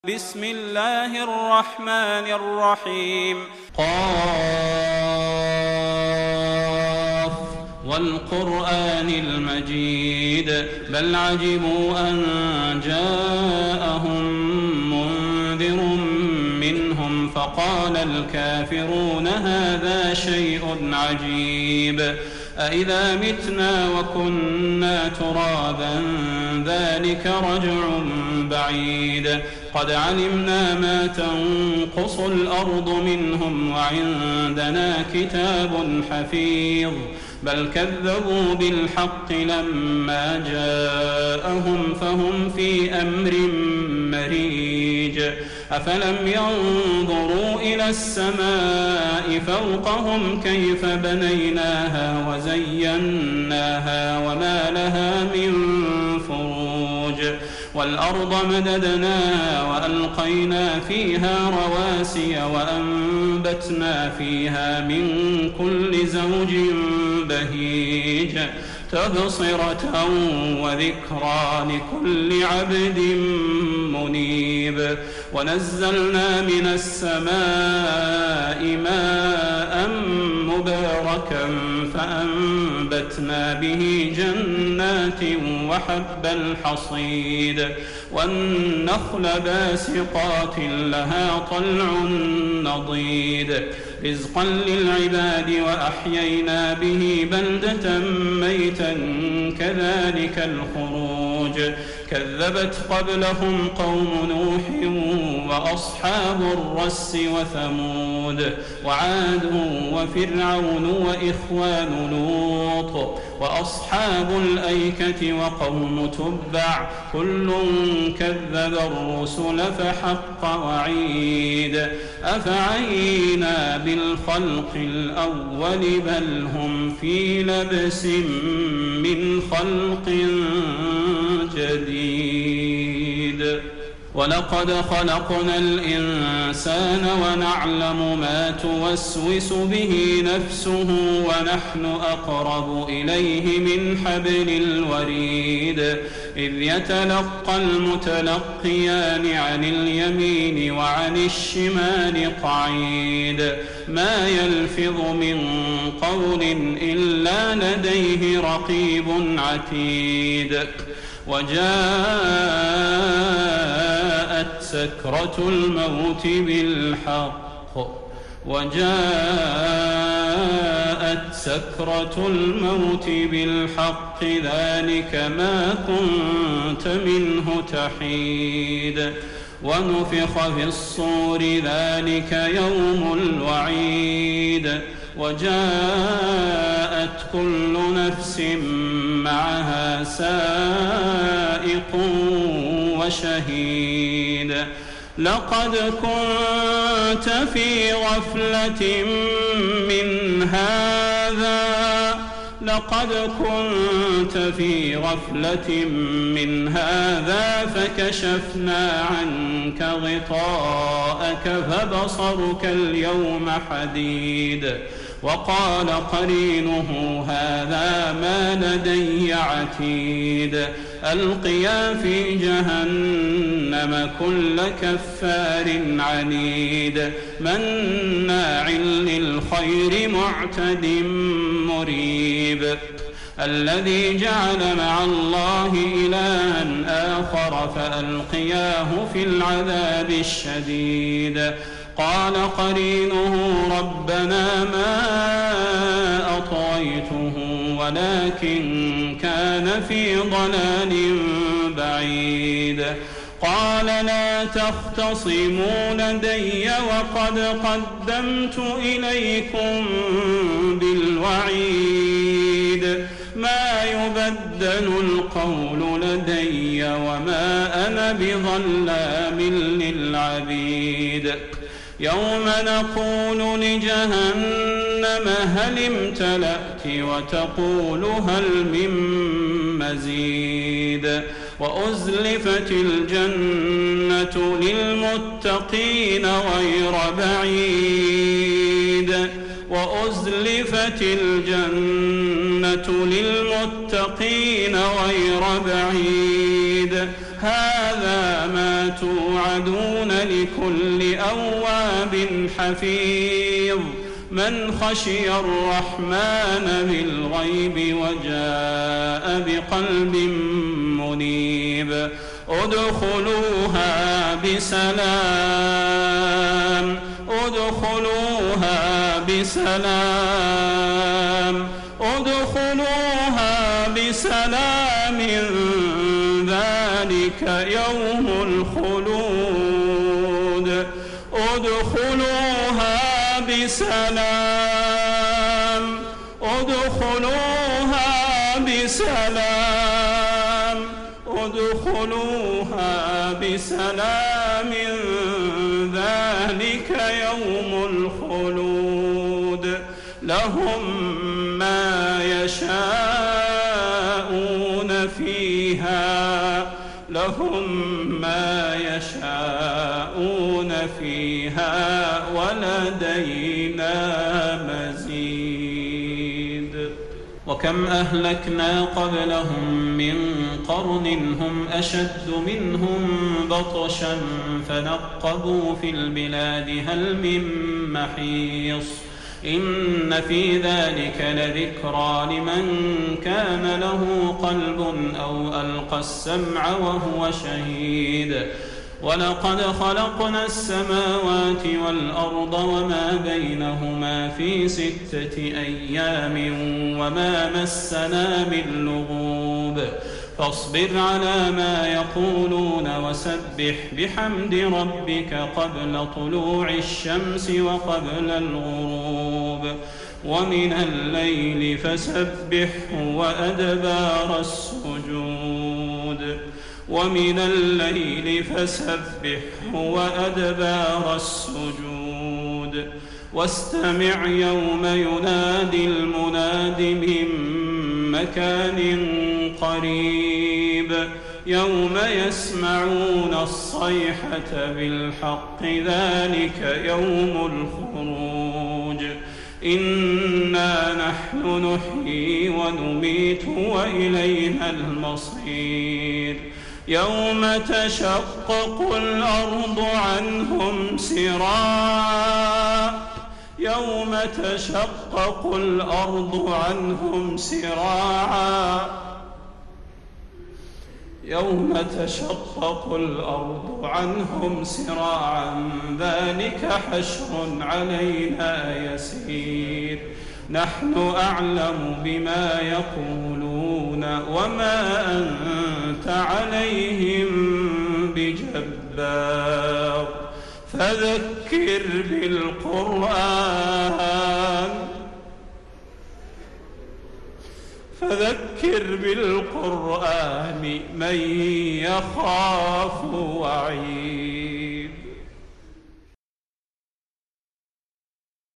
بسم الله الرحمن الرحيم قاف والقرآن المجيد بل عجبوا أن جاءهم منذر منهم فقال الكافرون هذا شيء عجيب أإذا متنا وكنا ترابا ذلك رجع بعيد قد علمنا ما تنقص الأرض منهم وعندنا كتاب حفيظ بل كذبوا بالحق لما جاءهم فهم في أمر مريج أفلم ينظروا إلى السماء فوقهم كيف بنيناها وزيناها وما لها من فروج والأرض مددناها وألقينا فيها رواسي وأنبتنا فيها من كل زوج بهيج تبصرة وذكرى لكل عبد منيب ونزلنا من السماء ماء مباركا فأنبتنا به جنات وحب الحصيد والنخل باسقات لها طلع نضيد رزقا للعباد وأحيينا به بلدة ميتا كذلك الخروج كذبت قبلهم قوم نوح وأصحاب الرس وثمود وعاد وفرعون وإخوان لوط وأصحاب الأيكة وقوم تبع كل كذب الرسل فحق وعيد أفعينا بالخلق الأول بل هم في لبس من خلق جديد ولقد خلقنا الإنسان ونعلم ما توسوس به نفسه ونحن أقرب إليه من حبل الوريد إذ يتلقى المتلقيان عن اليمين وعن الشمال قعيد ما يلفظ من قول إلا لديه رقيب عتيد وجاءت سكرة الموت بالحق ذلك ما كنت منه تحيد ونفخ في الصور ذلك يوم الوعيد وجاءت كل نفس معها سائق وشهيد لقد كنت في غفلة من هذا فكشفنا عنك غطاءك فبصرك اليوم حديد وقال قرينه هذا ما لدي عتيد ألقيا في جهنم كل كفار عنيد مناع للخير معتد مريب الذي جعل مع الله إلها آخر فألقياه في العذاب الشديد قال قرينه ربنا ما أطغيته ولكن كان في ضلال بعيد قال لا تختصموا لدي وقد قدمت إليكم بالوعيد ما يبدل القول لدي وما أنا بظلام للعبيد يوم نقول لجهنم هل امتلأت وتقول هل من مزيد وأزلفت الجنة للمتقين غير بعيد وأزلفت الجنة للمتقين غير بعيد هذا ما توعدون لكل أواب حفيظ من خشي الرحمن بالغيب وجاء بقلب منيب ادخلوها بسلام ادخلوها بسلام ادخلوها بسلام ذلك يوم الخلود ادخلوها بسلام ادخلوها بسلام ادخلوها بسلام ذلك يوم الخلود لهم ما يشاءون فيها ولدينا مزيد وكم أهلكنا قبلهم من قرن هم أشد منهم بطشا فنقبوا في البلاد هل من محيص إن في ذلك لذكرى لمن كان له قلب أو ألقى السمع وهو شهيد ولقد خلقنا السماوات والأرض وما بينهما في 6 أيام وما مسنا من لغوب فاصبر على ما يقولون وسبح بحمد ربك قبل طلوع الشمس وقبل الغروب ومن الليل فسبحه وأدبار السجود ومن الليل فسبحه وأدبار السجود واستمع يوم ينادي المناد من مكان قريب يوم يسمعون الصيحة بالحق ذلك يوم الخروج إنا نحن نحيي ونميت وإلينا المصير يوم تشقق الأرض عنهم سراعا يوم تشقق الأرض عنهم سراعا يوم تشقق الأرض عنهم سراعا ذلك حشر علينا يسير نحن أعلم بما يقولون وما أنت عليهم بجبار فذكر بالقرآن من يخاف وعيد